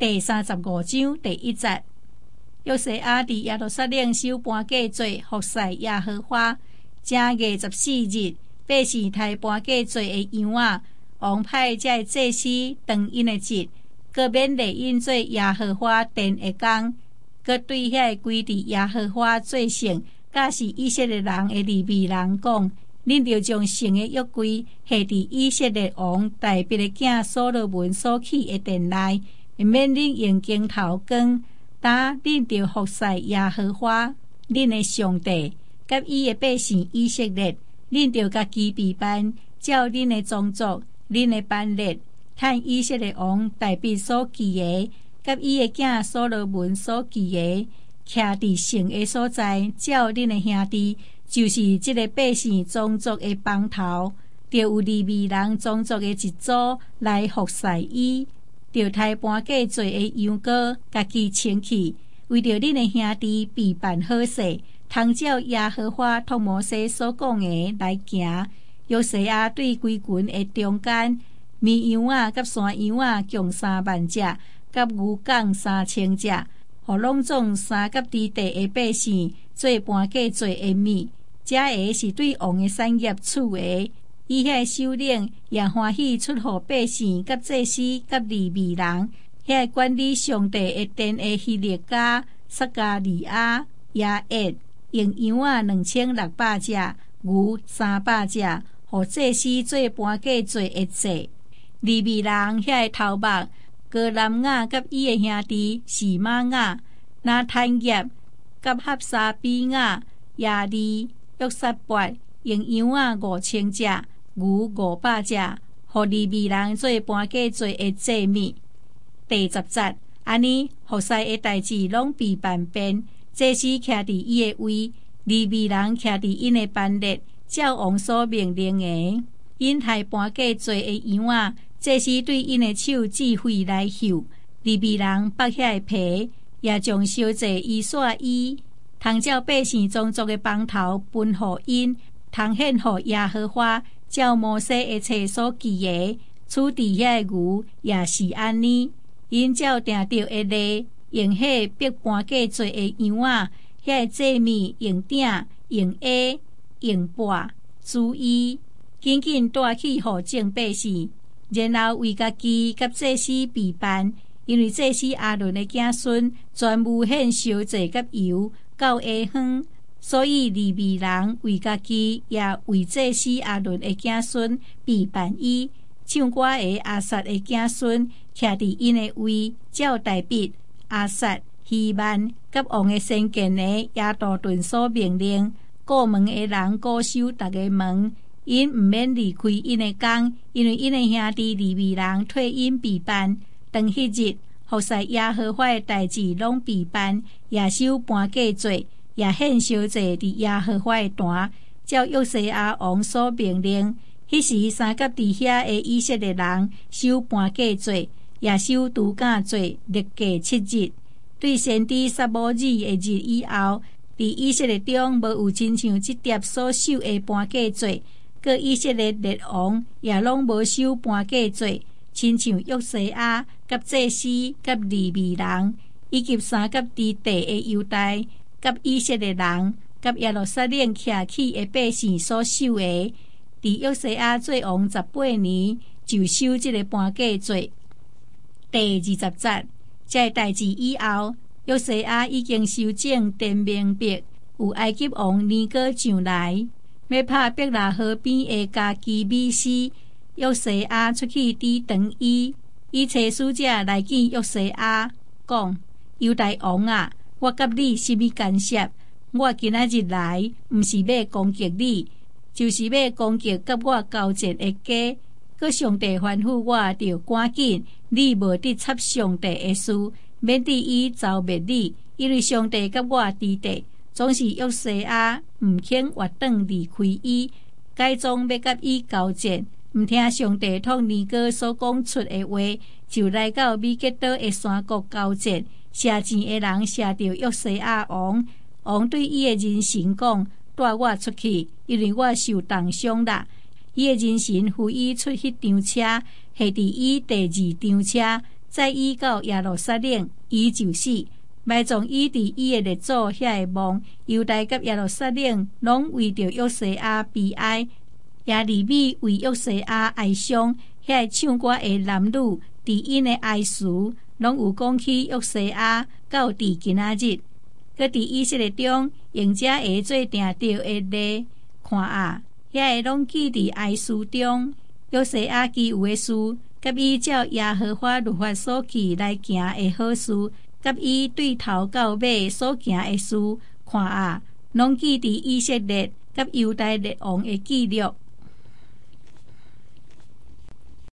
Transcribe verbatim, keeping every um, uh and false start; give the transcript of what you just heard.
第三十五章第一节。约西亞佇耶路撒冷守搬過節，服侍耶和華。正月十四日，百姓抬搬過節的羊仔，王派這祭司當因的節，各免列印做耶和華殿的工，各對遐歸佇耶和華做聖，假是以色列人的利未人講，恁著將聖的約櫃下佇以色列王大衛的囝所羅門所起的殿內，免恁用金頭光。打恁著服侍耶和華恁的上帝，甲伊的百姓以色列，恁著家己備辦，照恁的宗族、恁的班列，趁以色列王大衛所記的，甲伊的囝所羅門所記的，徛佇聖的所在，照恁的兄弟，就是即個百姓宗族的幫頭，著有利未人宗族的一組來服侍伊。著抬搬過節的羊羔，家己清氣，為着恁的兄弟備辦好勢，通照耶和華託摩西所講的來行。約西亞對規群的中間，綿羊仔甲山羊仔共三萬隻，甲牛犅三千隻，互攏總三甲之地的百姓做搬過節的物。這個是對王的產業處的。伊遐首領也歡喜出乎百姓、甲祭司、甲利未人，遐管理上帝的殿的希勒家、撒加利亞、亞厄，用羊仔兩千六百隻，牛三百隻，互祭司做搬過節的祭。利未人遐頭目哥南雅甲伊的兄弟示瑪雅、拿坦業甲哈沙比雅、亞利、約撒伯，用羊仔五千隻。牛五百隻，互利未人做搬過節的祭物。第十節，安尼服侍的代志攏備辦遍，祭司徛佇伊的位，利未人徛佇因的班列，照王所命令的。因抬搬過節的羊仔，祭司對因的手指揮來繡，利未人剝遐皮，也將燒祭衣紲衣，通照百姓宗族的幫頭分予因，通獻予耶和華。照摩西的冊所記的，處置遐牛也是安尼。因照定着的例，用迄必搬過節的羊仔，遐祭物用鼎、用軛、用鉢、煮伊，緊緊帶去互眾百姓，然後為家己甲祭司備辦。因為祭司亞倫的子孫全部獻燒祭甲油到下昏。所以利未人為家己，也為祭司亞倫的子孫備辦伊。唱歌的亞薩的子孫徛佇因的位，照大衛、亞薩、希曼甲王的先見的亞杜頓所命令，過門的人固守逐個門，因毋免離開因的工，因為因的兄弟利未人替因備辦。當迄日，服侍耶和華的代志攏備辦，也守搬過節。也獻燒祭佇耶和華的壇，照約西亞王所命令。迄時三甲佇遐的以色列人守搬過節，也守除酵節，歷計七日。對先知撒母耳的日以後，佇以色列中無有親像即碟所守的搬過節，各以色列列王也攏無守搬過節，親像約西亞、甲祭司、甲利未人，以及三甲之地的猶大。甲以色列人，甲耶路撒冷徛起的百姓所守的，佇約西亞做王十八年，就守即個搬過節。第二十節，這代志以後，約西亞已經修整殿明壁，有埃及王尼哥上來，要拍伯拿河邊的加基米斯。約西亞出去抵擋伊，伊找使者來見約西亞，講：猶大王啊！我甲你甚物干涉？我今仔日來，毋是要攻擊你，就是要攻擊甲我交戰的家。閣上帝吩咐我，着趕緊，你無得插上帝的事，免得伊遭滅你，因為上帝甲我佇地，總是約西亞毋肯活轉離開伊，改裝要甲伊交戰，毋聽上帝託尼哥所講出的話，就來到米吉多的山谷交戰。射箭的人射着約西亞王，王對伊的人神講：帶我出去，因為我受重傷啦。伊的人神扶伊出迄張車，下佇伊第二張車， 再移到耶路撒冷，伊就死。埋葬伊伫伊的列祖遐个墓，犹大甲耶路撒冷拢为着约西亚悲哀，耶利米为约西亚哀伤。遐个唱歌的男女，伫因的哀词，拢有讲起约西亚到伫今仔日。搁伫以色列中，用者会做定着的例，看啊，遐个拢记伫哀词中。約西亞其有的事，甲伊照耶和華律法所記來行的好事，甲伊對頭到尾所行的事，看啊，攏記佇以色列甲猶大列王的記錄。